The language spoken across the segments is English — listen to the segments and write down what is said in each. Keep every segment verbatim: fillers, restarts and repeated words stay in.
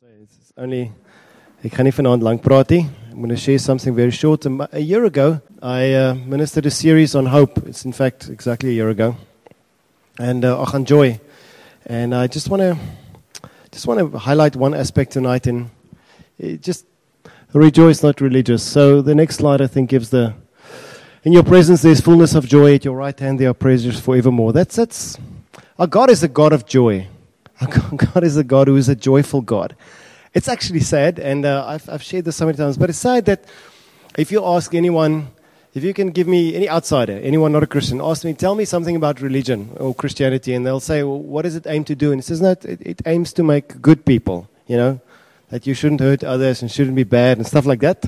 It's only, ek gaan nie vanaand lank praat nie. I'm going to share something very short. A year ago, I uh, ministered a series on hope. It's in fact exactly a year ago. And uh, ach, on joy. And I just want to just want to highlight one aspect tonight and just rejoice, not religious. So the next slide, I think, gives the, in your presence there's fullness of joy. At your right hand there are pleasures forevermore. That's, that's, our God is a God of joy. Our God is a God who is a joyful God. It's actually sad, and uh, I've, I've shared this so many times, but it's sad that if you ask anyone, if you can give me, any outsider, anyone not a Christian, ask me, tell me something about religion or Christianity, and they'll say, well, what does it aim to do? And it says, no, it, it aims to make good people, you know, that you shouldn't hurt others and shouldn't be bad and stuff like that.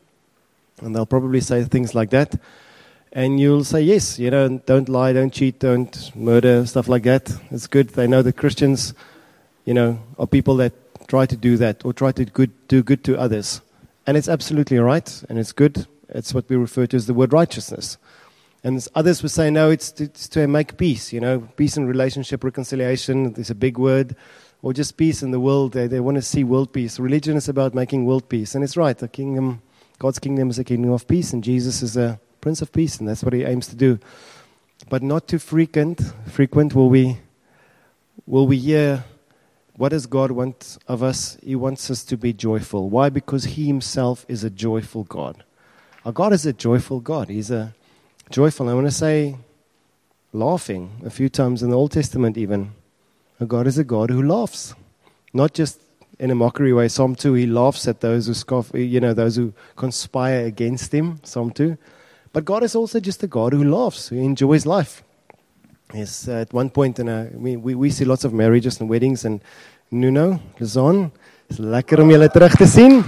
And they'll probably say things like that. And you'll say, yes, you know, don't lie, don't cheat, don't murder, stuff like that. It's good. They know that Christians, you know, are people that try to do that or try to good, do good to others. And it's absolutely right, and it's good. It's what we refer to as the word righteousness. And others would say, no, it's to, it's to make peace, you know, peace in relationship, reconciliation is a big word, or just peace in the world. They, they want to see world peace. Religion is about making world peace, and it's right. The kingdom, God's kingdom is a kingdom of peace, and Jesus is a Prince of Peace, and that's what he aims to do. But not too frequent, frequent will we, will we hear, what does God want of us? He wants us to be joyful. Why? Because he himself is a joyful God. Our God is a joyful God. He's a joyful, I want to say, laughing a few times in the Old Testament even. Our God is a God who laughs. Not just in a mockery way. Psalm two, he laughs at those who scoff, you know, those who conspire against him. Psalm two. But God is also just a God who laughs, who enjoys life. Yes, uh, at one point, in a, we, we, we see lots of marriages and weddings, and Nuno, Luzon, it's lekker om julle terug te sien.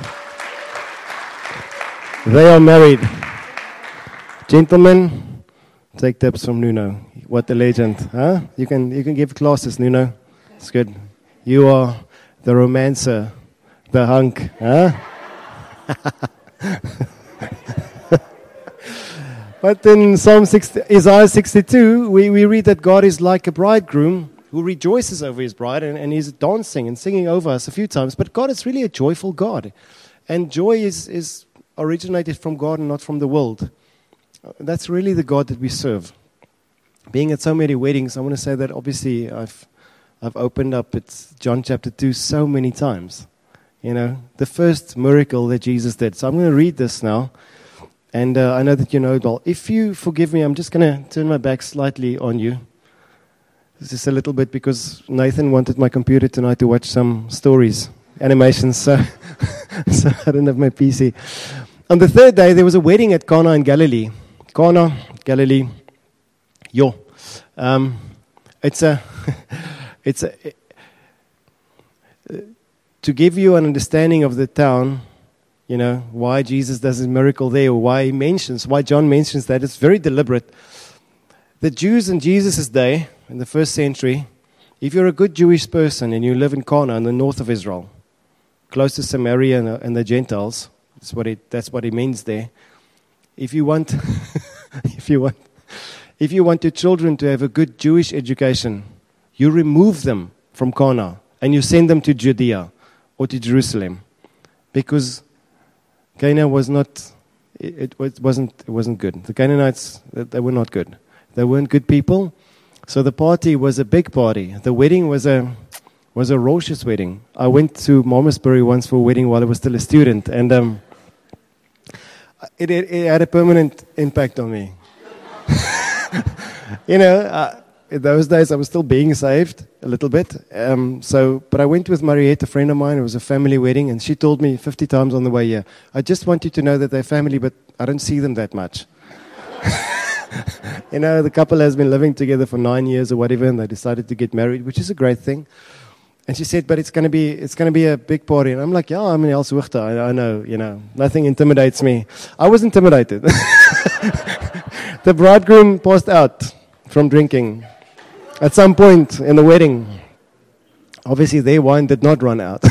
They are married. Gentlemen, take tips from Nuno. What a legend. Huh? You can, you can give classes, Nuno. It's good. You are the romancer, the hunk. Huh? But in Psalm sixty, Isaiah sixty-two, we, we read that God is like a bridegroom who rejoices over his bride, and, and he's dancing and singing over us a few times. But God is really a joyful God. And joy is, is originated from God and not from the world. That's really the God that we serve. Being at so many weddings, I want to say that obviously I've, I've opened up it's John chapter two so many times. You know, the first miracle that Jesus did. So I'm going to read this now. And uh, I know that you know it well. If you forgive me, I'm just going to turn my back slightly on you. Just a little bit, because Nathan wanted my computer tonight to watch some stories, animations, so, so I don't have my P C. On the third day, there was a wedding at Cana in Galilee. Cana, Galilee. Yo. Um, it's a... it's a... It, uh, to give you an understanding of the town... You know, why Jesus does his miracle there, or why he mentions, why John mentions that. It's very deliberate. The Jews in Jesus' day, in the first century, if you're a good Jewish person and you live in Cana in the north of Israel, close to Samaria and, and the Gentiles, that's what it that's what it means there. If you want if you want if you want your children to have a good Jewish education, you remove them from Cana and you send them to Judea or to Jerusalem. Because Cana was not, it, it wasn't, it wasn't good. The Canaanites, they were not good. They weren't good people. So the party was a big party. The wedding was a, was a raucous wedding. I went to Malmesbury once for a wedding while I was still a student, and um, it, it, it had a permanent impact on me. you know, uh, in those days I was still being saved a little bit. Um, so, but I went with Mariette, a friend of mine. It was a family wedding, and she told me fifty times on the way here, I just want you to know that they're family, but I don't see them that much. You know, the couple has been living together for nine years or whatever, and they decided to get married, which is a great thing. And she said, but it's going to be it's going to be a big party. And I'm like, yeah, I'm in Elshoogte. I, I know, you know, nothing intimidates me. I was intimidated. The bridegroom passed out from drinking at some point in the wedding. Obviously, their wine did not run out.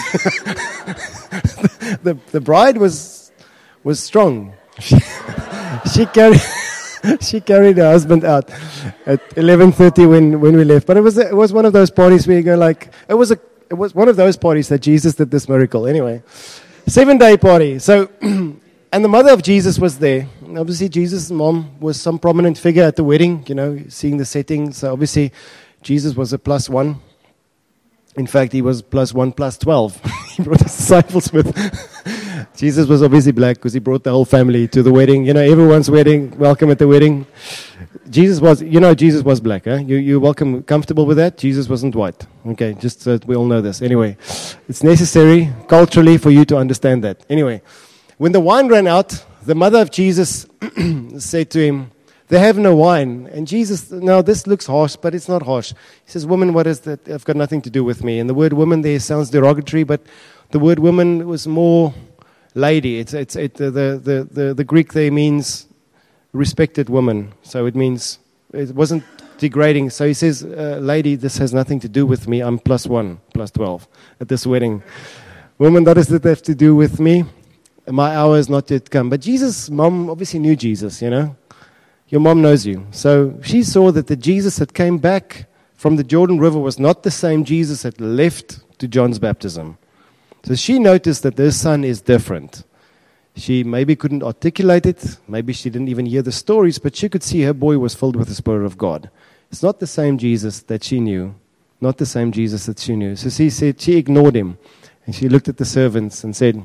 the, the bride was was strong. She, she carried she carried her husband out at eleven thirty when, when we left. But it was it was one of those parties where you go like, it was a it was one of those parties that Jesus did this miracle. Anyway, seven-day party. So, and the mother of Jesus was there. And obviously, Jesus' mom was some prominent figure at the wedding, you know, seeing the setting. So obviously, Jesus was a plus one. In fact, he was plus one, plus twelve. He brought his disciples with. Jesus was obviously black because he brought the whole family to the wedding. You know, everyone's wedding, welcome at the wedding. Jesus was, you know, Jesus was black. Huh? You, you're welcome, comfortable with that? Jesus wasn't white. Okay, just so that we all know this. Anyway, it's necessary culturally for you to understand that. Anyway, when the wine ran out, the mother of Jesus said to him, they have no wine. And Jesus, now this looks harsh, but it's not harsh. He says, woman, what is that? I've got nothing to do with me. And the word woman there sounds derogatory, but the word woman was more lady. It's, it's, it, the, the, the, the Greek there means respected woman. So it means, it wasn't degrading. So he says, uh, lady, this has nothing to do with me. I'm plus one, plus twelve at this wedding. Woman, what does it have to do with me? My hour has not yet come. But Jesus' mom obviously knew Jesus, you know. Your mom knows you. So she saw that the Jesus that came back from the Jordan River was not the same Jesus that left to John's baptism. So she noticed that this son is different. She maybe couldn't articulate it. Maybe she didn't even hear the stories, but she could see her boy was filled with the Spirit of God. It's not the same Jesus that she knew. Not the same Jesus that she knew. So she said, she ignored him. And she looked at the servants and said,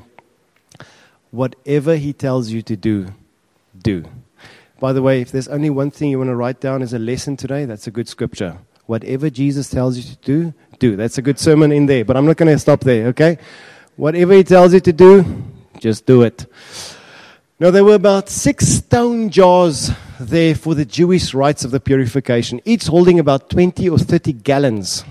whatever he tells you to do, do. By the way, if there's only one thing you want to write down as a lesson today, that's a good scripture. Whatever Jesus tells you to do, do. That's a good sermon in there, but I'm not going to stop there, okay? Whatever he tells you to do, just do it. Now, there were about six stone jars there for the Jewish rites of the purification, each holding about twenty or thirty gallons.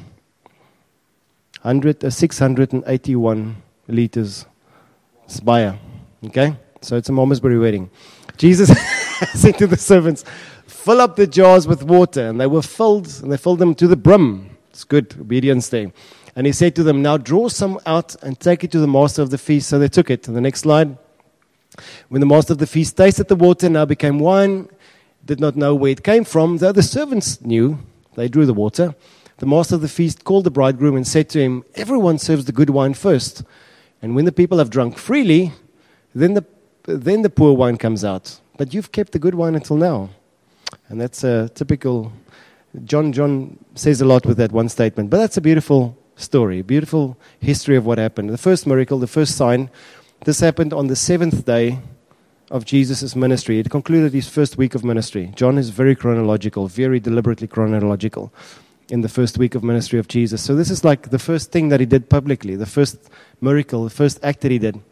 one hundred, uh, six hundred eighty-one liters. Spire, okay? So it's a Malmesbury wedding. Jesus said to the servants, fill up the jars with water. And they were filled, and they filled them to the brim. It's good, obedience there. And he said to them, now draw some out and take it to the master of the feast. So they took it. And the next slide. When the master of the feast tasted the water, now became wine, did not know where it came from, though the servants knew, they drew the water. The master of the feast called the bridegroom and said to him, everyone serves the good wine first. And when the people have drunk freely, then the then the poor wine comes out. But you've kept the good wine until now. And that's a typical, John John says a lot with that one statement. But that's a beautiful story, beautiful history of what happened. The first miracle, the first sign, this happened on the seventh day of Jesus' ministry. It concluded his first week of ministry. John is very chronological, very deliberately chronological in the first week of ministry of Jesus. So this is like the first thing that he did publicly, the first miracle, the first act that he did.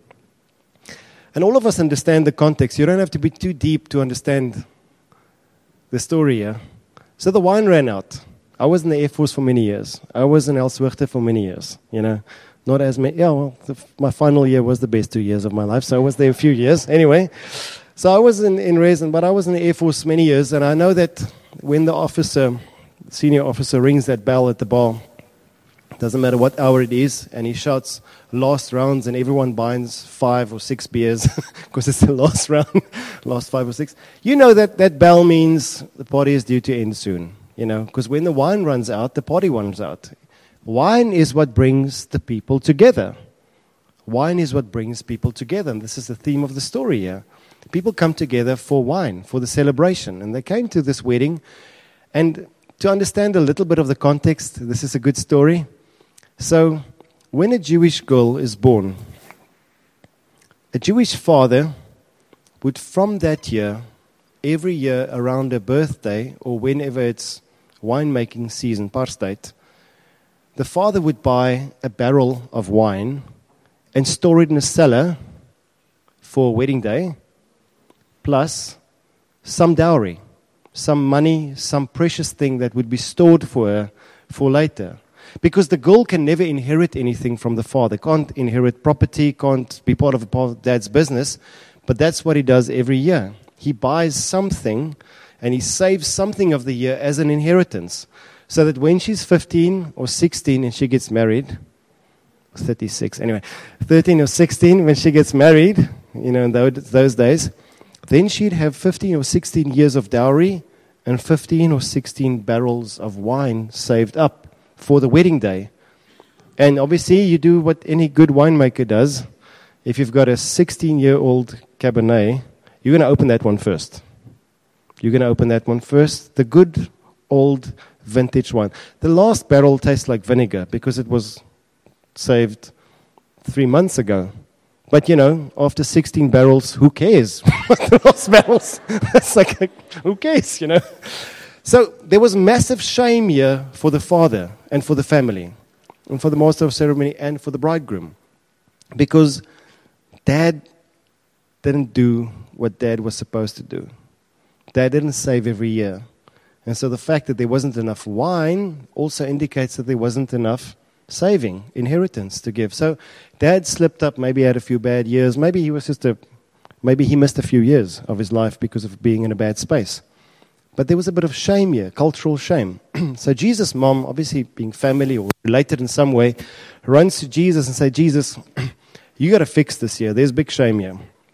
And all of us understand the context. You don't have to be too deep to understand the story here. So the wine ran out. I was in the Air Force for many years. I was in Elswichte for many years, you know. Not as many. Yeah, well, the, my final year was the best two years of my life, so I was there a few years. Anyway, so I was in, in Resin, but I was in the Air Force many years, and I know that when the officer, senior officer, rings that bell at the bar, doesn't matter what hour it is, and he shouts, last rounds, and everyone buys five or six beers, because it's the last round, last five or six. You know that that bell means the party is due to end soon, you know, because when the wine runs out, the party runs out. Wine is what brings the people together. Wine is what brings people together, and this is the theme of the story here. People come together for wine, for the celebration, and they came to this wedding, and to understand a little bit of the context, this is a good story. So, when a Jewish girl is born, a Jewish father would, from that year, every year around her birthday, or whenever it's winemaking season, Parsdate, the father would buy a barrel of wine and store it in a cellar for wedding day, plus some dowry, some money, some precious thing that would be stored for her for later. Because the girl can never inherit anything from the father, can't inherit property, can't be part of a dad's business, but that's what he does every year. He buys something and he saves something of the year as an inheritance, so that when she's fifteen or sixteen and she gets married, thirty-six anyway, thirteen or sixteen, when she gets married, you know, in those days, then she'd have fifteen or sixteen years of dowry and fifteen or sixteen barrels of wine saved up for the wedding day. And obviously, you do what any good winemaker does. If you've got a sixteen-year-old Cabernet, you're going to open that one first. You're going to open that one first. The good old vintage wine. The last barrel tastes like vinegar because it was saved three months ago. But, you know, after sixteen barrels, who cares? The last barrels, that's like, a, who cares, you know? So there was massive shame here for the father and for the family and for the master of ceremony and for the bridegroom. Because dad didn't do what dad was supposed to do. Dad didn't save every year. And so the fact that there wasn't enough wine also indicates that there wasn't enough saving, inheritance to give. So dad slipped up, maybe had a few bad years. Maybe he was just a, maybe he missed a few years of his life because of being in a bad space. But there was a bit of shame here, cultural shame. So Jesus' mom, obviously being family or related in some way, runs to Jesus and says, Jesus, you got to fix this here. There's big shame here.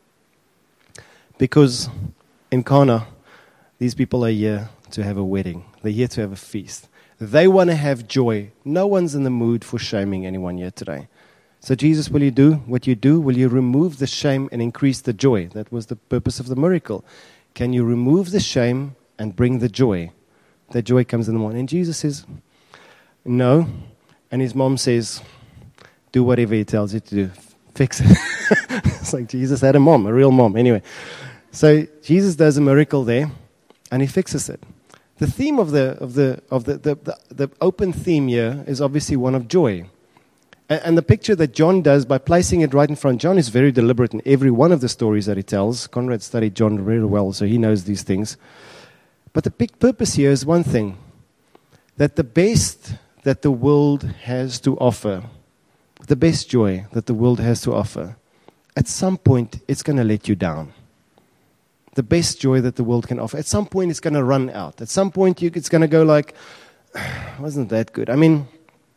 Because in Cana, these people are here to have a wedding. They're here to have a feast. They want to have joy. No one's in the mood for shaming anyone here today. So Jesus, will you do what you do? Will you remove the shame and increase the joy? That was the purpose of the miracle. Can you remove the shame and bring the joy? That joy comes in the morning. And Jesus says, no. And his mom says, do whatever he tells you to do. Fix it. It's like Jesus had a mom, a real mom. Anyway, so Jesus does a miracle there, and he fixes it. The theme of the of the of the the, the, the open theme here is obviously one of joy. And, and the picture that John does by placing it right in front, John is very deliberate in every one of the stories that he tells. Conrad studied John very well, so he knows these things. But the big purpose here is one thing, that the best that the world has to offer, the best joy that the world has to offer, at some point it's going to let you down. The best joy that the world can offer. At some point, it's going to run out. At some point, you, it's going to go like, wasn't that good? I mean,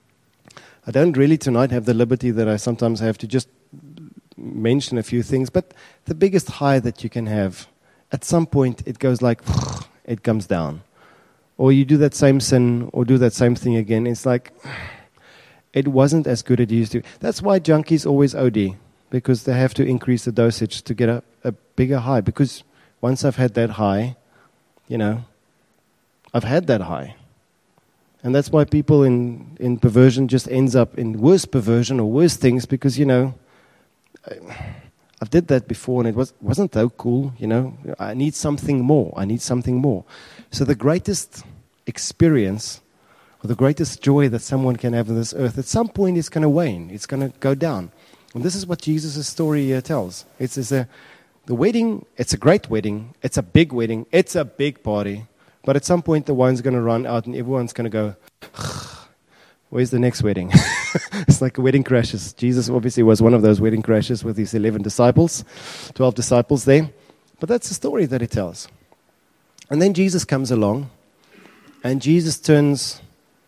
I don't really tonight have the liberty that I sometimes have to just mention a few things, but the biggest high that you can have, at some point, it goes like, it comes down. Or you do that same sin, or do that same thing again. It's like, it wasn't as good as it used to. That's why junkies always O D, because they have to increase the dosage to get a, a bigger high, because once I've had that high, you know, I've had that high. And that's why people in, in perversion just ends up in worse perversion or worse things because, you know, I, I've did that before and it was, wasn't so cool, you know. I need something more. I need something more. So the greatest experience or the greatest joy that someone can have on this earth, at some point it's going to wane. It's going to go down. And this is what Jesus' story here tells. It's, it's a... The wedding, it's a great wedding. It's a big wedding. It's a big party. But at some point, the wine's going to run out and everyone's going to go, where's the next wedding? It's like wedding crashes. Jesus obviously was one of those wedding crashes with his eleven disciples, twelve disciples there. But that's the story that he tells. And then Jesus comes along and Jesus turns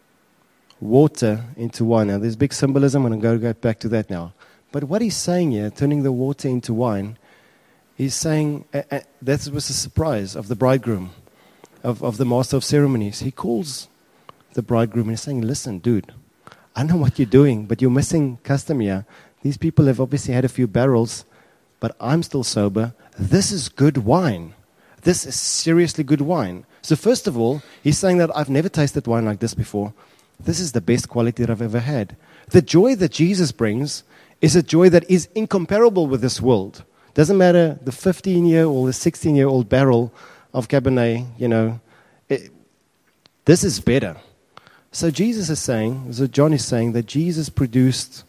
water into wine. Now, there's big symbolism. I'm going to go back to that now. But what he's saying here, turning the water into wine, he's saying, uh, uh, that was a surprise of the bridegroom, of, of the master of ceremonies. He calls the bridegroom and he's saying, listen, dude, I know what you're doing, but you're missing custom here. These people have obviously had a few barrels, but I'm still sober. This is good wine. This is seriously good wine. So first of all, he's saying that I've never tasted wine like this before. This is the best quality that I've ever had. The joy that Jesus brings is a joy that is incomparable with this world. Doesn't matter the fifteen-year or the sixteen-year-old barrel of Cabernet, you know. It, this is better. So Jesus is saying, so John is saying that Jesus produced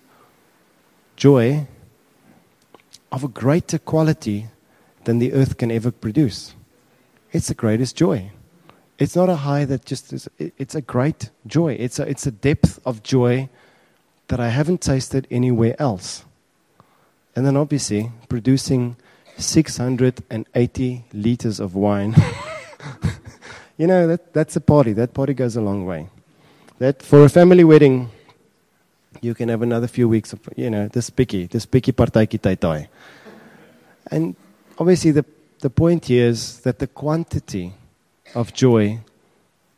joy of a greater quality than the earth can ever produce. It's the greatest joy. It's not a high that just is, it, it's a great joy. It's a, it's a depth of joy that I haven't tasted anywhere else. And then obviously producing six hundred eighty liters of wine. You know, that that's a party. That party goes a long way. That for a family wedding, you can have another few weeks of, you know, this picky, this picky partytjie tyd. And obviously the, the point here is that the quantity of joy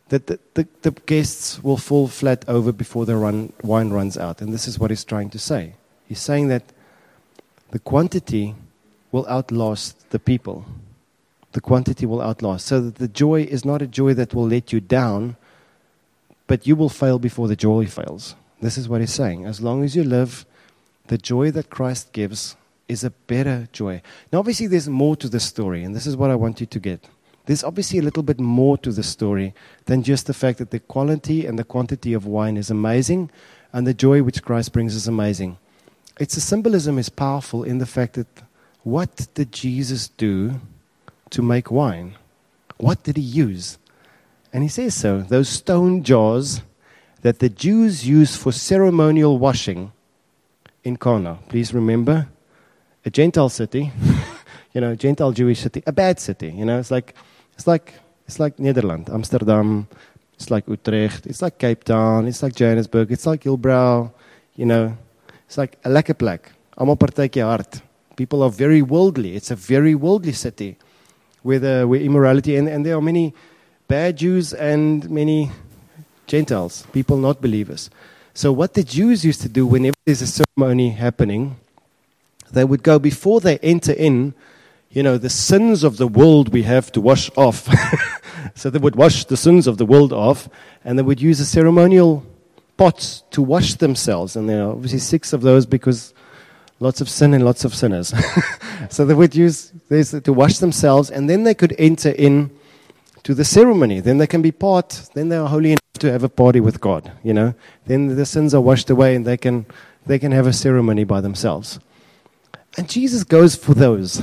that the, the, the guests will fall flat over before the run, wine runs out. And this is what he's trying to say. He's saying that the quantity will outlast the people. The quantity will outlast. So that the joy is not a joy that will let you down, but you will fail before the joy fails. This is what he's saying. As long as you live, the joy that Christ gives is a better joy. Now, obviously, there's more to the story, and this is what I want you to get. There's obviously a little bit more to the story than just the fact that the quality and the quantity of wine is amazing, and the joy which Christ brings is amazing. It's a symbolism is powerful in the fact that what did Jesus do to make wine? What did he use? And he says so. Those stone jars that the Jews used for ceremonial washing in Cana. Please remember, a Gentile city, you know, Gentile Jewish city, a bad city. You know, it's like, it's like, it's like Nederland, Amsterdam. It's like Utrecht. It's like Cape Town. It's like Johannesburg. It's like Hillbrow. You know, it's like a lekker plek. Almal partytjie hard. People are very worldly. It's a very worldly city where the where immorality and, and there are many bad Jews and many Gentiles, people not believers. So what the Jews used to do whenever there's a ceremony happening, they would go before they enter in, you know, the sins of the world we have to wash off. So they would wash the sins of the world off, and they would use a ceremonial pots to wash themselves. And there are obviously six of those because lots of sin and lots of sinners. So they would use this to wash themselves, and then they could enter in to the ceremony. Then they can be part, then they are holy enough to have a party with God, you know. Then the sins are washed away, and they can they can have a ceremony by themselves. And Jesus goes for those.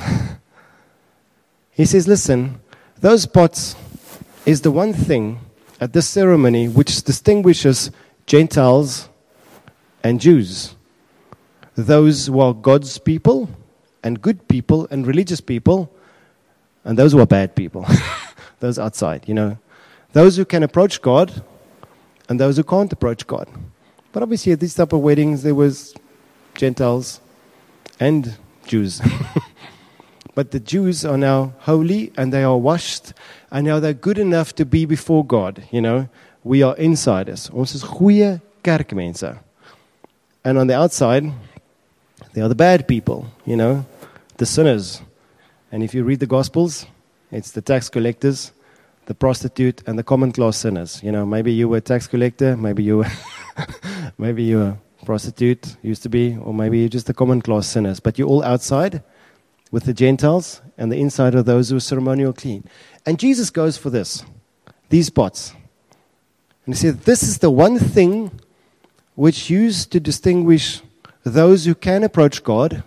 He says, listen, those pots is the one thing at this ceremony which distinguishes Gentiles and Jews. Those who are God's people and good people and religious people, and those who are bad people, those outside, you know. Those who can approach God and those who can't approach God. But obviously at these type of weddings there was Gentiles and Jews. But the Jews are now holy and they are washed and now they're good enough to be before God, you know. We are insiders. Ons is goeie kerkmense. And on the outside, they are the bad people, you know, the sinners. And if you read the Gospels, it's the tax collectors, the prostitute, and the common class sinners. You know, maybe you were a tax collector, maybe you were, maybe you were a prostitute, used to be, or maybe you're just the common class sinners. But you're all outside with the Gentiles, and the inside are those who are ceremonial clean. And Jesus goes for this, these pots. And he said, this is the one thing which used to distinguish those who can approach God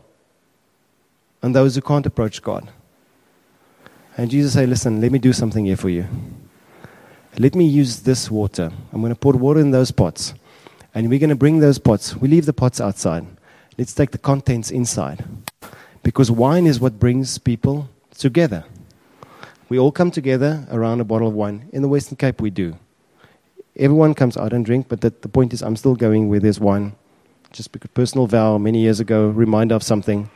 and those who can't approach God. And Jesus said, listen, let me do something here for you. Let me use this water. I'm going to pour water in those pots. And we're going to bring those pots. We leave the pots outside. Let's take the contents inside. Because wine is what brings people together. We all come together around a bottle of wine. In the Western Cape, we do. Everyone comes out and drink, but the, the point is I'm still going where there's wine. Just because personal vow many years ago, reminder of something.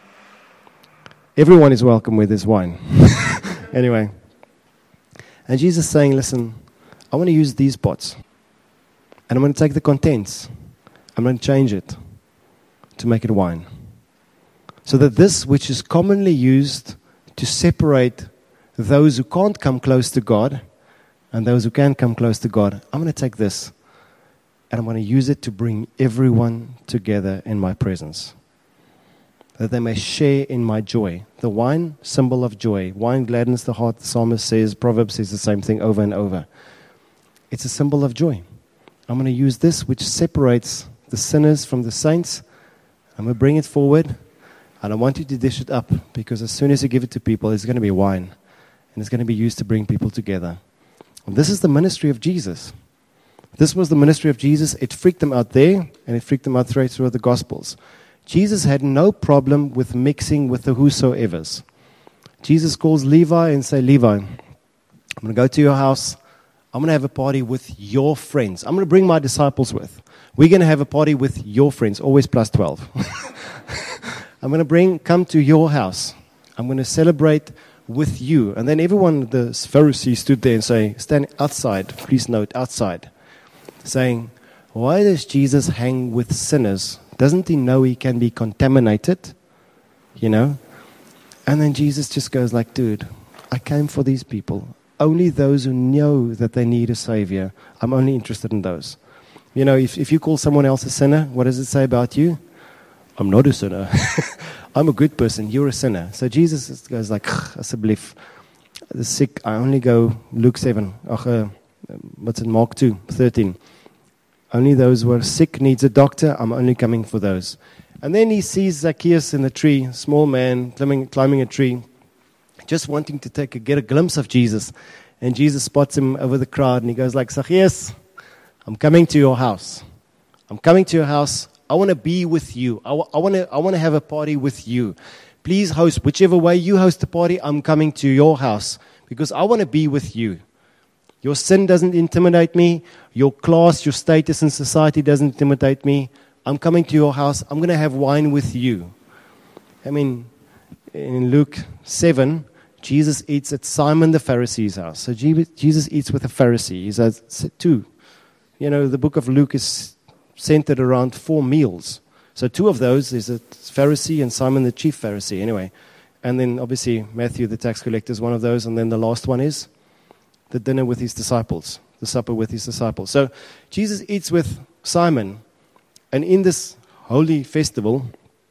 Everyone is welcome where there's wine. Anyway. And Jesus is saying, listen, I want to use these pots. And I'm going to take the contents. I'm going to change it to make it wine. So that this which is commonly used to separate those who can't come close to God and those who can come close to God, I'm going to take this and I'm going to use it to bring everyone together in my presence. That they may share in my joy. The wine, symbol of joy. Wine gladdens the heart, the psalmist says. Proverbs says the same thing over and over. It's a symbol of joy. I'm going to use this which separates the sinners from the saints. I'm going to bring it forward. And I want you to dish it up. Because as soon as you give it to people, it's going to be wine. And it's going to be used to bring people together. And this is the ministry of Jesus. This was the ministry of Jesus. It freaked them out there. And it freaked them out throughout the Gospels. Jesus had no problem with mixing with the whosoevers. Jesus calls Levi and say, Levi, I'm going to go to your house. I'm going to have a party with your friends. I'm going to bring my disciples with. We're going to have a party with your friends, always plus twelve. I'm going to bring, come to your house. I'm going to celebrate with you. And then everyone, the Pharisees stood there and say, stand outside, please note, outside, saying, why does Jesus hang with sinners? Doesn't he know he can be contaminated? You know? And then Jesus just goes like, dude, I came for these people. Only those who know that they need a Savior. I'm only interested in those. You know, if, if you call someone else a sinner, what does it say about you? I'm not a sinner. I'm a good person. You're a sinner. So Jesus goes like, asseblief. The sick, I only go, Luke seven. Ach, uh, what's it, Mark two, thirteen. Only those who are sick needs a doctor. I'm only coming for those. And then he sees Zacchaeus in the tree, small man, climbing, climbing a tree, just wanting to take a, get a glimpse of Jesus. And Jesus spots him over the crowd, and he goes like, Zacchaeus, I'm coming to your house. I'm coming to your house. I want to be with you. I, w- I want to I want to have a party with you. Please host, whichever way you host the party, I'm coming to your house because I want to be with you. Your sin doesn't intimidate me. Your class, your status in society doesn't intimidate me. I'm coming to your house. I'm going to have wine with you. I mean, in Luke seven, Jesus eats at Simon the Pharisee's house. So Jesus eats with a Pharisee. He's at two. You know, the book of Luke is centered around four meals. So two of those is a Pharisee and Simon the chief Pharisee. Anyway, and then obviously Matthew the tax collector is one of those. And then the last one is the dinner with his disciples, the supper with his disciples. So Jesus eats with Simon. And in this holy festival,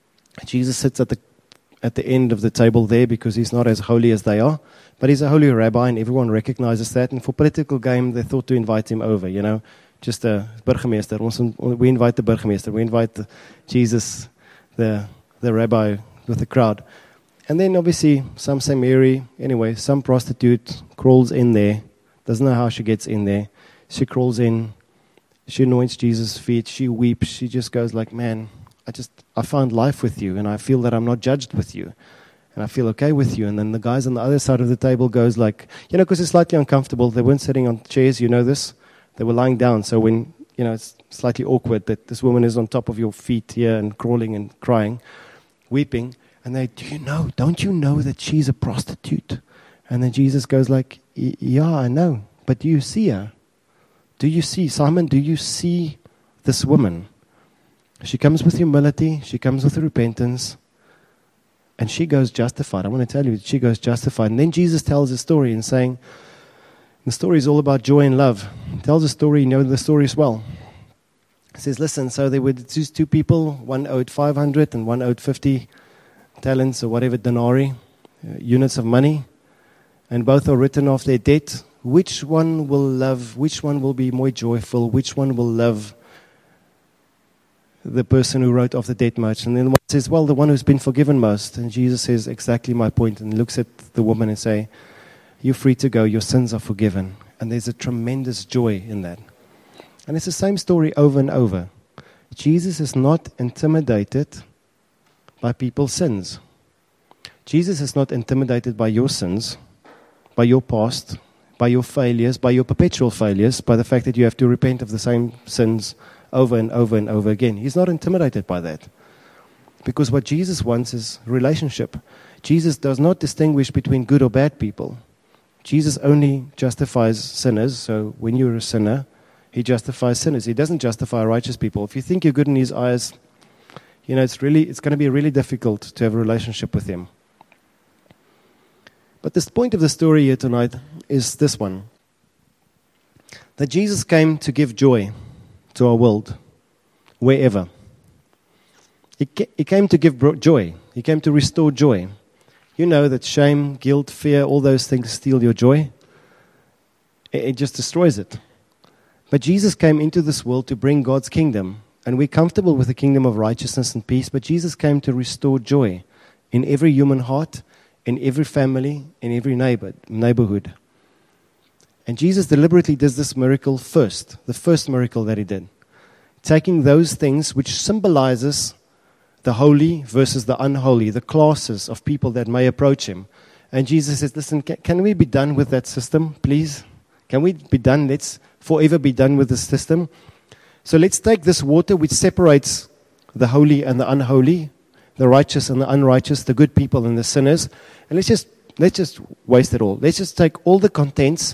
Jesus sits at the at the end of the table there because he's not as holy as they are. But he's a holy rabbi and everyone recognizes that. And for political game, they thought to invite him over, you know. Just a burgemeester. We invite the burgemeester. We invite the Jesus, the the rabbi, with the crowd. And then obviously, some say Mary. Anyway, some prostitute crawls in there. Doesn't know how she gets in there. She crawls in. She anoints Jesus' feet. She weeps. She just goes like, man, I just, I found life with you. And I feel that I'm not judged with you. And I feel okay with you. And then the guys on the other side of the table goes like, you know, because it's slightly uncomfortable. They weren't sitting on chairs, you know this. They were lying down. So when, you know, it's slightly awkward that this woman is on top of your feet here and crawling and crying, weeping. And they, do you know, don't you know that she's a prostitute? And then Jesus goes like, yeah, I know. But do you see her? Do you see, Simon, do you see this woman? She comes with humility. She comes with repentance. And she goes justified. I want to tell you, she goes justified. And then Jesus tells a story and saying, the story is all about joy and love. He tells a story, you know the story as well. He says, listen, so there were these two people, one owed five hundred and one owed fifty talents or whatever, denarii, uh, units of money. And both are written off their debt. Which one will love, which one will be more joyful, which one will love the person who wrote off the debt most? And then one says, well, the one who's been forgiven most. And Jesus says, exactly my point, and looks at the woman and say, you're free to go, your sins are forgiven. And there's a tremendous joy in that. And it's the same story over and over. Jesus is not intimidated by people's sins. Jesus is not intimidated by your sins, by your past, by your failures, by your perpetual failures, by the fact that you have to repent of the same sins over and over and over again. He's not intimidated by that. Because what Jesus wants is relationship. Jesus does not distinguish between good or bad people. Jesus only justifies sinners. So when you're a sinner, he justifies sinners. He doesn't justify righteous people. If you think you're good in his eyes, you know, it's really, it's going to be really difficult to have a relationship with him. But the point of the story here tonight is this one. That Jesus came to give joy to our world, wherever. He, ca- he came to give bro- joy. He came to restore joy. You know that shame, guilt, fear, all those things steal your joy. It, it just destroys it. But Jesus came into this world to bring God's kingdom. And we're comfortable with the kingdom of righteousness and peace. But Jesus came to restore joy in every human heart, in every family, in every neighbor, neighborhood. And Jesus deliberately does this miracle first, the first miracle that he did. Taking those things which symbolizes the holy versus the unholy, the classes of people that may approach him. And Jesus says, listen, can, can we be done with that system, please? Can we be done? Let's forever be done with this system. So let's take this water which separates the holy and the unholy, the righteous and the unrighteous, the good people and the sinners, and let's just let's just waste it all. Let's just take all the contents,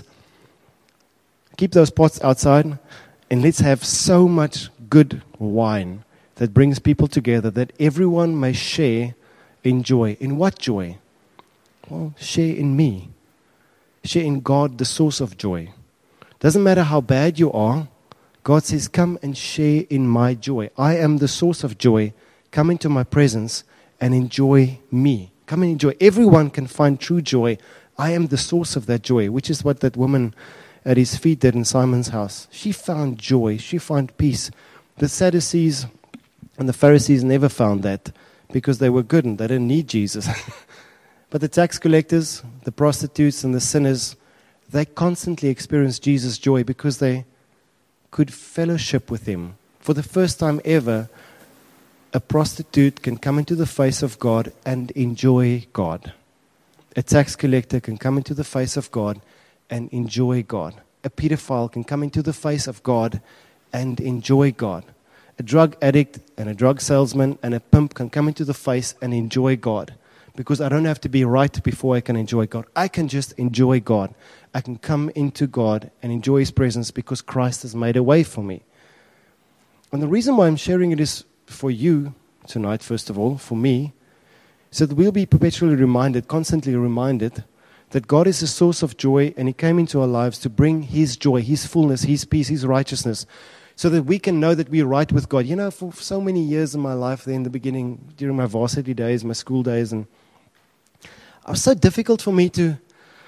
keep those pots outside, and let's have so much good wine that brings people together, that everyone may share in joy. In what joy? Well, share in me. Share in God, the source of joy. Doesn't matter how bad you are, God says, come and share in my joy. I am the source of joy. Come into my presence and enjoy me. Come and enjoy. Everyone can find true joy. I am the source of that joy, which is what that woman at his feet did in Simon's house. She found joy. She found peace. The Sadducees and the Pharisees never found that because they were good and they didn't need Jesus. But the tax collectors, the prostitutes, and the sinners, they constantly experienced Jesus' joy because they could fellowship with him. For the first time ever, a prostitute can come into the face of God and enjoy God. A tax collector can come into the face of God and enjoy God. A pedophile can come into the face of God and enjoy God. A drug addict and a drug salesman and a pimp can come into the face and enjoy God. Because I don't have to be right before I can enjoy God. I can just enjoy God. I can come into God and enjoy His presence because Christ has made a way for me. And the reason why I'm sharing it is for you tonight, first of all, for me, so that we'll be perpetually reminded, constantly reminded, that God is the source of joy and He came into our lives to bring His joy, His fullness, His peace, His righteousness, so that we can know that we're right with God. You know, for so many years in my life there in the beginning, during my varsity days, my school days, and it was so difficult for me to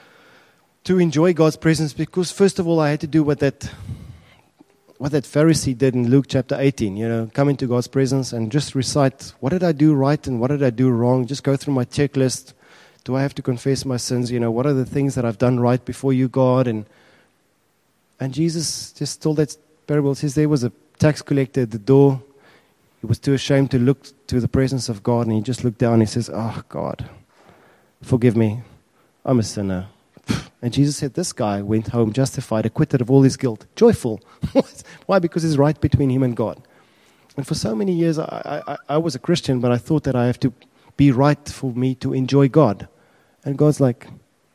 to enjoy God's presence because, first of all, I had to do what that what that Pharisee did in Luke chapter eighteen, you know, come into God's presence and just recite, what did I do right and what did I do wrong? Just go through my checklist. Do I have to confess my sins? You know, what are the things that I've done right before you, God? And and Jesus just told that parable. It says there was a tax collector at the door. He was too ashamed to look to the presence of God, and he just looked down and he says, oh, God, forgive me. I'm a sinner. And Jesus said this guy went home justified, acquitted of all his guilt, joyful. Why? Because it's right between him and God. And for so many years, I, I, I was a Christian, but I thought that I have to be right for me to enjoy God. And God's like,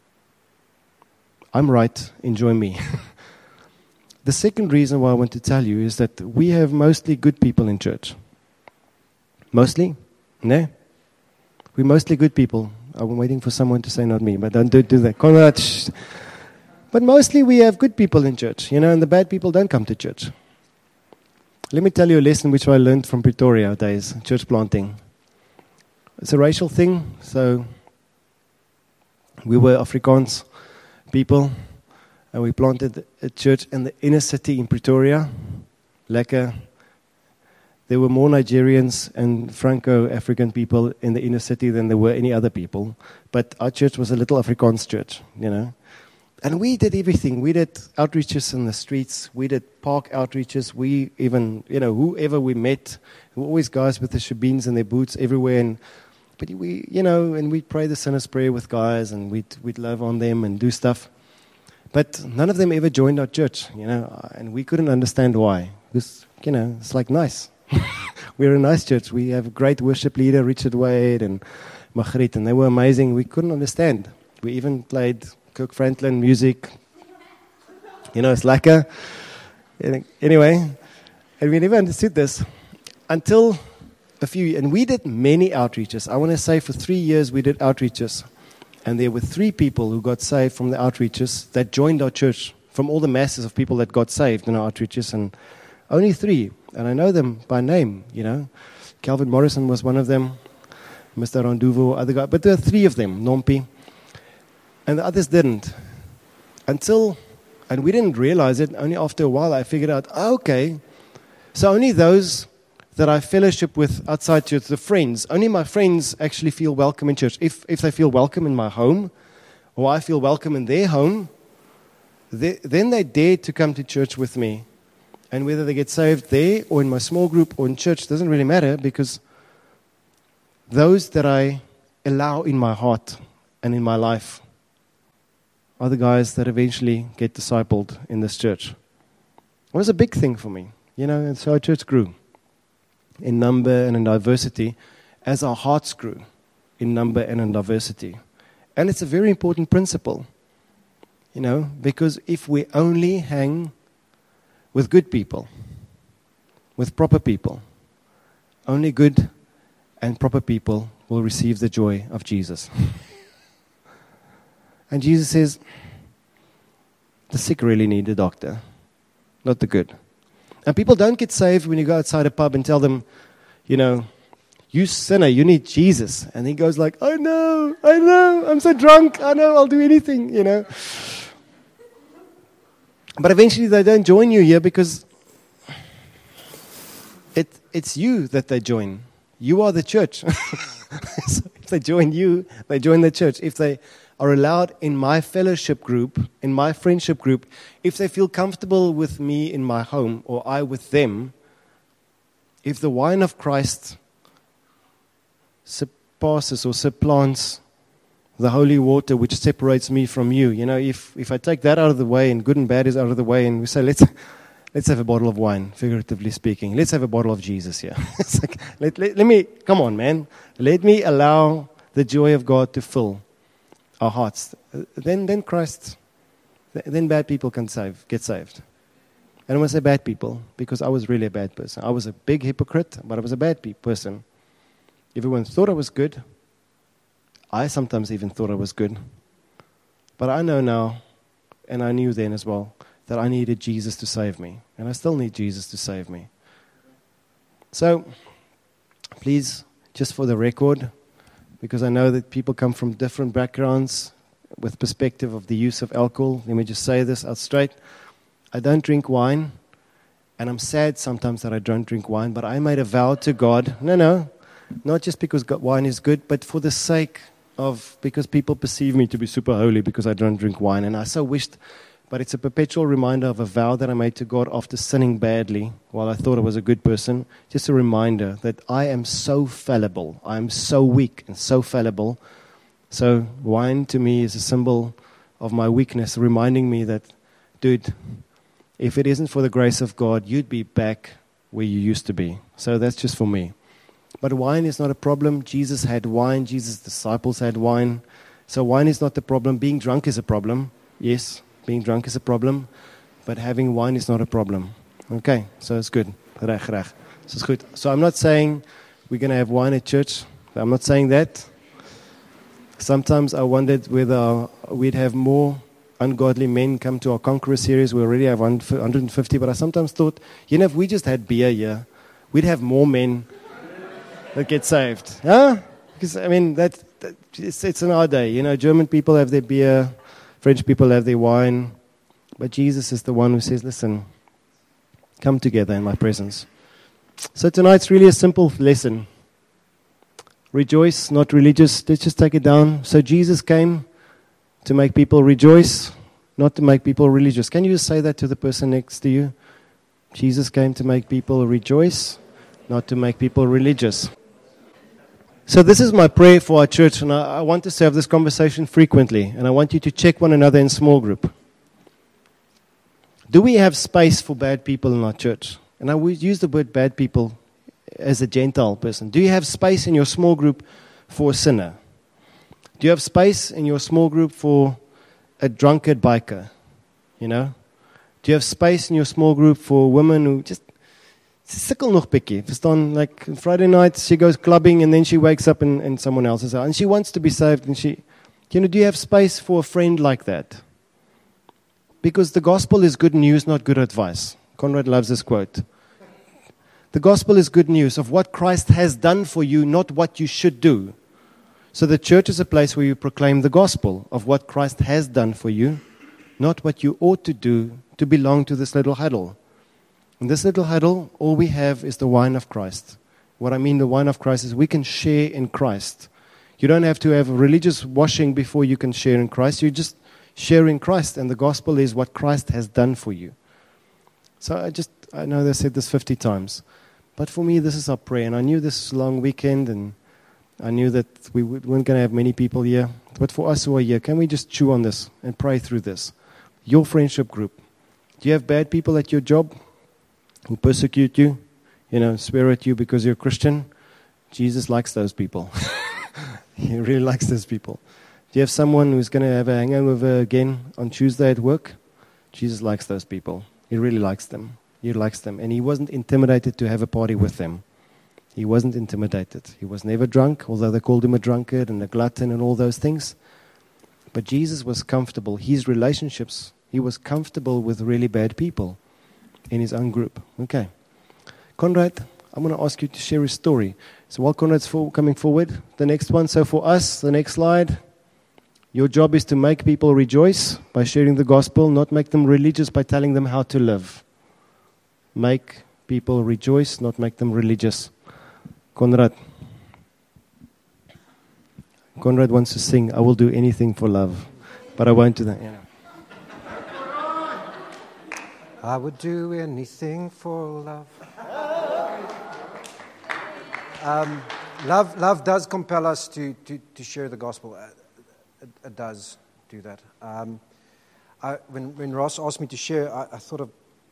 I'm right, enjoy me. The second reason why I want to tell you is that we have mostly good people in church. Mostly? No? We're mostly good people. I'm waiting for someone to say not me, but don't do, do that. Conrad, shh. But mostly we have good people in church, you know, and the bad people don't come to church. Let me tell you a lesson which I learned from Pretoria days, church planting. It's a racial thing, so we were Afrikaans people, and we planted a church in the inner city in Pretoria, Lekker. There were more Nigerians and Franco-African people in the inner city than there were any other people. But our church was a little Afrikaans church, you know. And we did everything. We did outreaches in the streets. We did park outreaches. We even, you know, whoever we met, were always guys with the shebeens and their boots everywhere. And but we, you know, and we'd pray the sinner's prayer with guys, and we'd we'd love on them and do stuff. But none of them ever joined our church, you know, and we couldn't understand why. Because, you know, it's like nice. We're a nice church. We have a great worship leader, Richard Wade and Margriet, and they were amazing. We couldn't understand. We even played Kirk Franklin music. You know, it's lekker. Anyway, and we never understood this until a few, and we did many outreaches. I want to say for three years we did outreaches, and there were three people who got saved from the outreaches that joined our church from all the masses of people that got saved in our outreaches, and only three. And I know them by name, you know. Calvin Morrison was one of them, Mister Randuvo, other guy. But there are three of them, Nompi. And the others didn't. Until, and we didn't realize it, only after a while I figured out, oh, okay, so only those that I fellowship with outside church, the friends, only my friends actually feel welcome in church. If if they feel welcome in my home, or I feel welcome in their home, they, then they dare to come to church with me. And whether they get saved there or in my small group or in church doesn't really matter, because those that I allow in my heart and in my life are the guys that eventually get discipled in this church. It was a big thing for me, you know, and so our church grew in number and in diversity as our hearts grew in number and in diversity. And it's a very important principle, you know, because if we only hang with good people, with proper people, only good and proper people will receive the joy of Jesus. And Jesus says, the sick really need a doctor, not the good. And people don't get saved when you go outside a pub and tell them, you know, you sinner, you need Jesus. And he goes like, I know, I know, I'm so drunk, I know, I'll do anything, you know. But eventually they don't join you here because it, it's you that they join. You are the church. So if they join you, they join the church. If they are allowed in my fellowship group, in my friendship group, if they feel comfortable with me in my home or I with them, if the wine of Christ surpasses or supplants the holy water which separates me from you, you know, if, if I take that out of the way and good and bad is out of the way and we say, let's let's have a bottle of wine, figuratively speaking. Let's have a bottle of Jesus here. It's like, let, let, let me, come on, man. Let me allow the joy of God to fill our hearts. Then then Christ, then bad people can save, get saved. And I want to say bad people because I was really a bad person. I was a big hypocrite, but I was a bad pe- person. Everyone thought I was good. I sometimes even thought I was good. But I know now, and I knew then as well, that I needed Jesus to save me. And I still need Jesus to save me. So, please, just for the record, because I know that people come from different backgrounds with perspective of the use of alcohol, let me just say this out straight. I don't drink wine, and I'm sad sometimes that I don't drink wine, but I made a vow to God, no, no, not just because wine is good, but for the sake of, because people perceive me to be super holy because I don't drink wine, and I so wished. But it's a perpetual reminder of a vow that I made to God after sinning badly while I thought I was a good person. Just a reminder that I am so fallible. I am so weak and so fallible. So wine to me is a symbol of my weakness, reminding me that, dude, if it isn't for the grace of God, you'd be back where you used to be. So that's just for me. But wine is not a problem. Jesus had wine. Jesus' disciples had wine. So wine is not the problem. Being drunk is a problem. Yes. Being drunk is a problem, but having wine is not a problem. Okay, so it's good. Reg, reg. So it's good. So I'm not saying we're going to have wine at church. I'm not saying that. Sometimes I wondered whether we'd have more ungodly men come to our Conqueror series. We already have one hundred fifty, but I sometimes thought, you know, if we just had beer here, we'd have more men that get saved. Huh? Because, I mean, that, that it's, it's in our day. You know, German people have their beer. French people have their wine, but Jesus is the one who says, listen, come together in my presence. So tonight's really a simple lesson. Rejoice, not religious. Let's just take it down. So Jesus came to make people rejoice, not to make people religious. Can you just say that to the person next to you? Jesus came to make people rejoice, not to make people religious. So this is my prayer for our church, and I, I want us to have this conversation frequently, and I want you to check one another in small group. Do we have space for bad people in our church? And I would use the word bad people as a Gentile person. Do you have space in your small group for a sinner? Do you have space in your small group for a drunkard biker? You know? Do you have space in your small group for women who just sukkel nog bietjie? Verstaan, like Friday night she goes clubbing and then she wakes up in, in someone else's house and she wants to be saved, and she, you know, do you have space for a friend like that? Because the gospel is good news, not good advice. Conrad loves this quote. The gospel is good news of what Christ has done for you, not what you should do. So the church is a place where you proclaim the gospel of what Christ has done for you, not what you ought to do to belong to this little huddle. In this little huddle, all we have is the wine of Christ. What I mean the wine of Christ is we can share in Christ. You don't have to have a religious washing before you can share in Christ. You just share in Christ, and the gospel is what Christ has done for you. So I just, I know they said this fifty times, but for me this is our prayer. And I knew this long weekend, and I knew that we weren't going to have many people here. But for us who are here, can we just chew on this and pray through this? Your friendship group. Do you have bad people at your job who persecute you, you know, swear at you because you're a Christian? Jesus likes those people. He really likes those people. Do you have someone who's going to have a hangover again on Tuesday at work? Jesus likes those people. He really likes them. He likes them. And he wasn't intimidated to have a party with them. He wasn't intimidated. He was never drunk, although they called him a drunkard and a glutton and all those things. But Jesus was comfortable. His relationships, he was comfortable with really bad people in his own group. Okay. Conrad, I'm going to ask you to share a story. So while Conrad's for, coming forward, the next one. So for us, the next slide. Your job is to make people rejoice by sharing the gospel, not make them religious by telling them how to live. Make people rejoice, not make them religious. Conrad. Conrad wants to sing, I will do anything for love. But I won't do that. Yeah. I would do anything for love. Um, love, love does compel us to, to, to share the gospel. It, it does do that. Um, I, when, when Ross asked me to share, I, I thought of,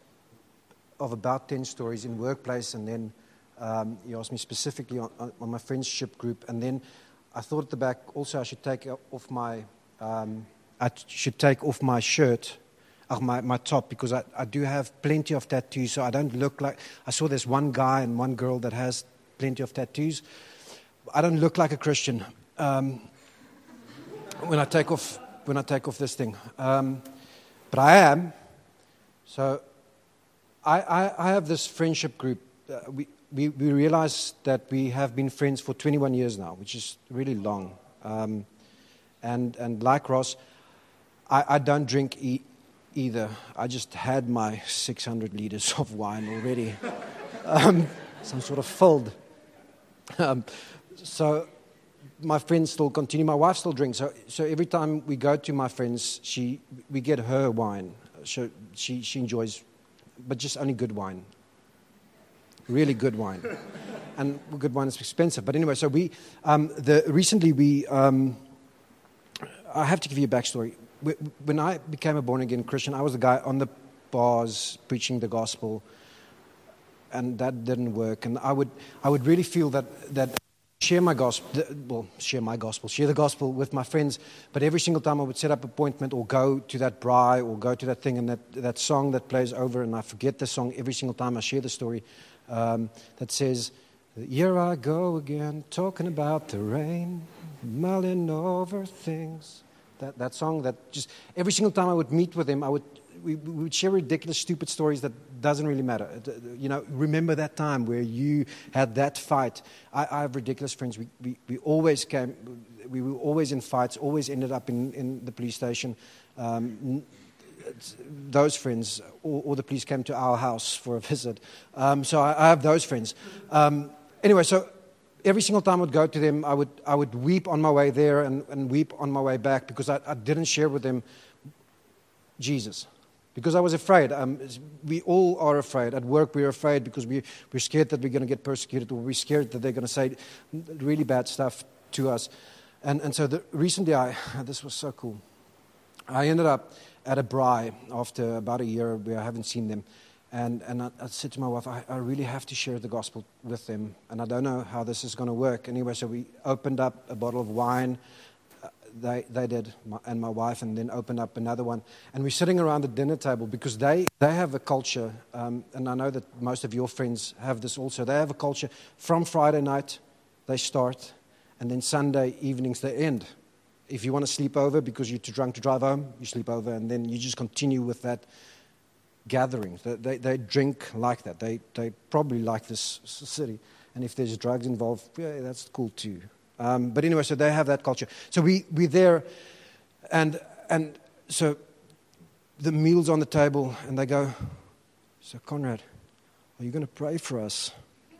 of about ten stories in workplace, and then um, he asked me specifically on, on, on my friendship group, and then I thought at the back also I should take off my um, I should take off my shirt, uh, my my top, because I, I do have plenty of tattoos, so I don't look like. I saw there's one guy and one girl that has plenty of tattoos. I don't look like a Christian um, when I take off when I take off this thing, um, but I am. So I, I, I have this friendship group. Uh, we, we we realize that we have been friends for twenty-one years now, which is really long. Um, and and like Ross, I, I don't drink e- either. I just had my six hundred liters of wine already, um, some sort of filled. Um, so my friends still continue. My wife still drinks. So so every time we go to my friends, she we get her wine. So she she enjoys, but just only good wine. Really good wine, and good wine is expensive. But anyway, so we um, the recently we um, I have to give you a backstory. When I became a born again Christian, I was the guy on the bars preaching the gospel, and that didn't work. And I would I would really feel that that share my gospel, well, share my gospel, share the gospel with my friends. But every single time I would set up an appointment or go to that braai or go to that thing, and that that song that plays over, and I forget the song every single time I share the story. Um, that says, here I go again, talking about the rain, mulling over things. That that song, that just every single time I would meet with him, I would we, we would share ridiculous, stupid stories that doesn't really matter. You know, remember that time where you had that fight. I, I have ridiculous friends. We, we we always came, we were always in fights, always ended up in, in the police station. Um, those friends, or, or the police came to our house for a visit. Um, so I, I have those friends. Um, anyway, so every single time I would go to them, I would I would weep on my way there and, and weep on my way back because I, I didn't share with them Jesus. Because I was afraid. Um, we all are afraid. At work, we're afraid because we, we're scared that we're going to get persecuted, or we're scared that they're going to say really bad stuff to us. And and so the, recently, I this was so cool. I ended up at a braai after about a year where I haven't seen them. And and I, I said to my wife, I, I really have to share the gospel with them. And I don't know how this is going to work. Anyway, so we opened up a bottle of wine. Uh, they they did, my, and my wife, and then opened up another one. And we're sitting around the dinner table because they, they have a culture, um, and I know that most of your friends have this also. They have a culture. From Friday night, they start, and then Sunday evenings, they end. If you want to sleep over because you're too drunk to drive home, you sleep over, and then you just continue with that gathering. They, they, they drink like that. They they probably like this city. And if there's drugs involved, yeah, that's cool too. Um, but anyway, so they have that culture. So we, we're there, and and so the meal's on the table, and they go, so Conrad, are you going to pray for us?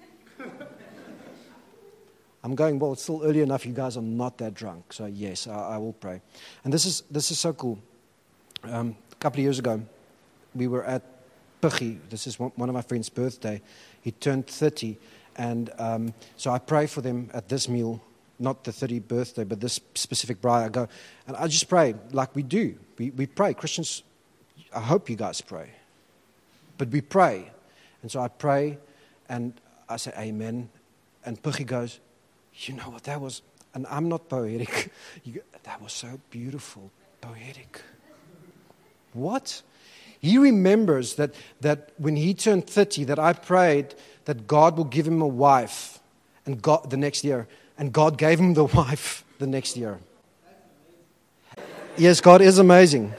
I'm going, well, it's still early enough. You guys are not that drunk. So, yes, I, I will pray. And this is this is so cool. Um, a couple of years ago, we were at Puggy. This is one, one of my friend's birthday. He turned thirty. And um, so I pray for them at this meal, not the thirtieth birthday, but this specific braai. I go, and I just pray like we do. We, we pray. Christians, I hope you guys pray. But we pray. And so I pray, and I say, amen. And Puggy goes, you know what, that was And I'm not poetic. You go, that was so beautiful, poetic. What? He remembers that, that when he turned thirty, that I prayed that God will give him a wife and God, the next year. And God gave him the wife the next year. Yes, God is amazing.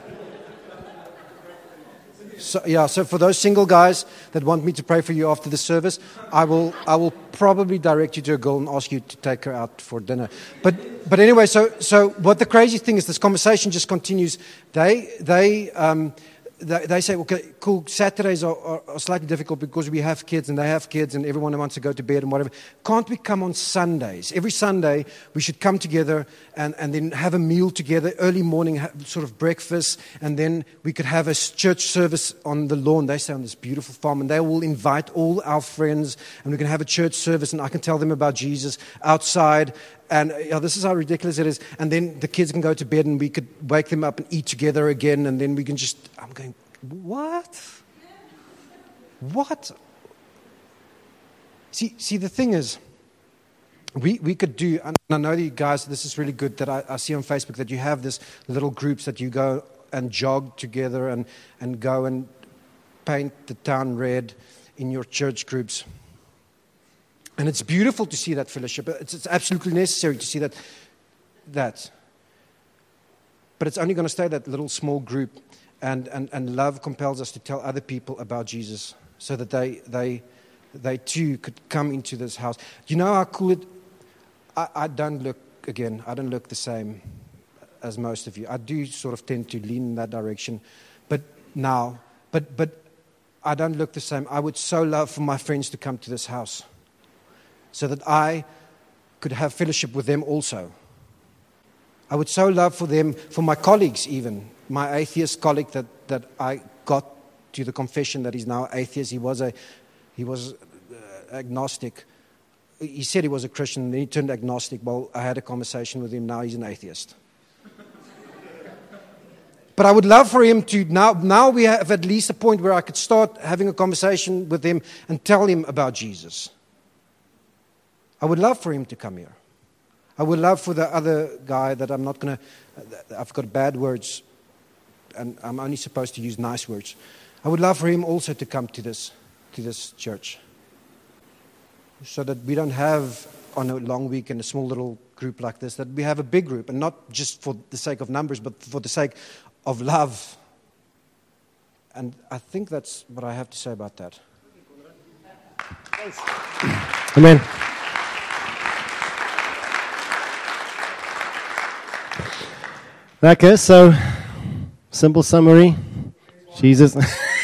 So, yeah, so for those single guys that want me to pray for you after the service, I will I will probably direct you to a girl and ask you to take her out for dinner. But but anyway, so so what the crazy thing is, this conversation just continues. They they um they, they say, okay, cool, Saturdays are, are, are slightly difficult because we have kids and they have kids and everyone wants to go to bed and whatever. Can't we come on Sundays? Every Sunday we should come together and, and then have a meal together, early morning, have sort of breakfast, and then we could have a church service on the lawn. They stay on this beautiful farm and they will invite all our friends and we can have a church service and I can tell them about Jesus outside. And you know, this is how ridiculous it is. And then the kids can go to bed and we could wake them up and eat together again. And then we can just, I'm going, what? What? See, see, the thing is, we, we could do, and I know you guys, this is really good that I, I see on Facebook that you have this little groups that you go and jog together and, and go and paint the town red in your church groups. And it's beautiful to see that fellowship. It's, it's absolutely necessary to see that, that. But it's only going to stay that little small group. And, and, and love compels us to tell other people about Jesus so that they they they too could come into this house. You know how cool it... I, I don't look, again, I don't look the same as most of you. I do sort of tend to lean in that direction. But now, but but I don't look the same. I would so love for my friends to come to this house, so that I could have fellowship with them also. I would so love for them, for my colleagues even, my atheist colleague that, that I got to the confession that he's now atheist. He was a, he was uh, agnostic. He said he was a Christian, then he turned agnostic. Well, I had a conversation with him, now he's an atheist. But I would love for him to, now, now we have at least a point where I could start having a conversation with him and tell him about Jesus. I would love for him to come here. I would love for the other guy that I'm not going to, I've got bad words, and I'm only supposed to use nice words. I would love for him also to come to this, to this church, so that we don't have on a long weekend a small little group like this, that we have a big group, and not just for the sake of numbers, but for the sake of love. And I think that's what I have to say about that. Amen. Okay, so simple summary. Jesus.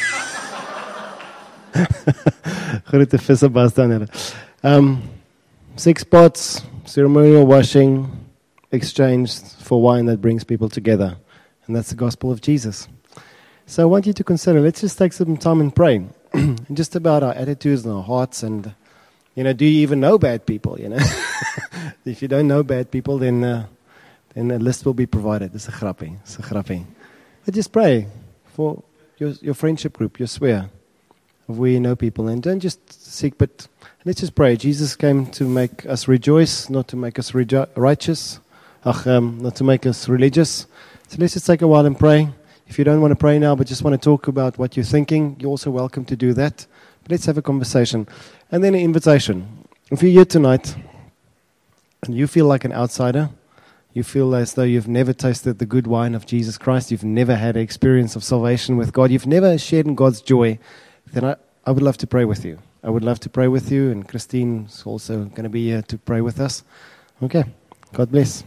Grote visse bas dan hulle. Um six pots, ceremonial washing, exchanged for wine that brings people together. And that's the gospel of Jesus. So I want you to consider, let's just take some time and pray. And just about our attitudes and our hearts, and you know, do you even know bad people, you know? If you don't know bad people, then uh, then a list will be provided. It's a grappie. It's a grappie. But just pray for your your friendship group, your sphere of where you know people. And don't just seek, but let's just pray. Jesus came to make us rejoice, not to make us rejo- righteous, ach, um, not to make us religious. So let's just take a while and pray. If you don't want to pray now, but just want to talk about what you're thinking, you're also welcome to do that. But let's have a conversation. And then an invitation. If you're here tonight and you feel like an outsider, you feel as though you've never tasted the good wine of Jesus Christ, you've never had an experience of salvation with God, you've never shared in God's joy, then I, I would love to pray with you. I would love to pray with you, and Christine's also going to be here to pray with us. Okay, God bless.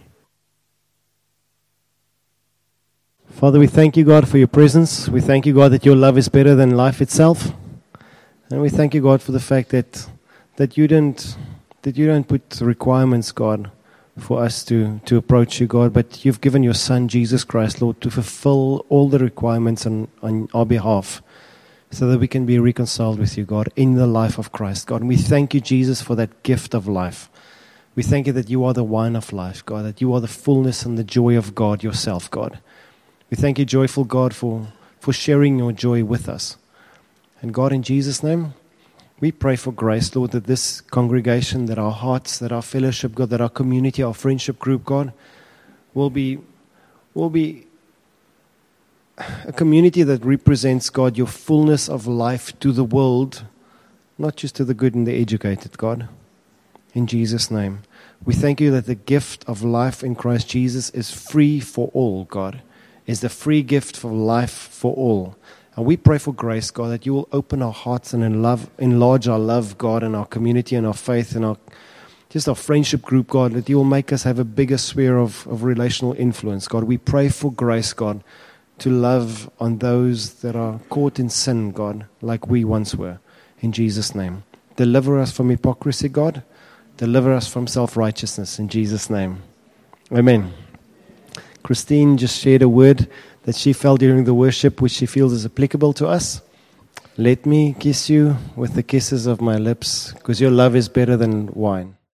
Father, we thank you, God, for your presence. We thank you, God, that your love is better than life itself. And we thank you, God, for the fact that that you don't that you don't put requirements, God, for us to, to approach you, God, but you've given your Son, Jesus Christ, Lord, to fulfill all the requirements on, on our behalf, so that we can be reconciled with you, God, in the life of Christ, God. And we thank you, Jesus, for that gift of life. We thank you that you are the wine of life, God, that you are the fullness and the joy of God yourself, God. We thank you, joyful God, for, for sharing your joy with us. And God, in Jesus' name, We pray for grace, Lord, that this congregation, that our hearts, that our fellowship, God, that our community, our friendship group, God, will be, will be a community that represents, God, your fullness of life to the world, not just to the good and the educated, God. In Jesus' name. We thank you that the gift of life in Christ Jesus is free for all, God. Is the free gift for life for all. And we pray for grace, God, that you will open our hearts and in love, enlarge our love, God, and our community and our faith and our just our friendship group, God, that you will make us have a bigger sphere of, of relational influence, God. We pray for grace, God, to love on those that are caught in sin, God, like we once were. In Jesus' name. Deliver us from hypocrisy, God. Deliver us from self-righteousness. In Jesus' name. Amen. Christine just shared a word that she felt during the worship, which she feels is applicable to us. Let me kiss you with the kisses of my lips, because your love is better than wine.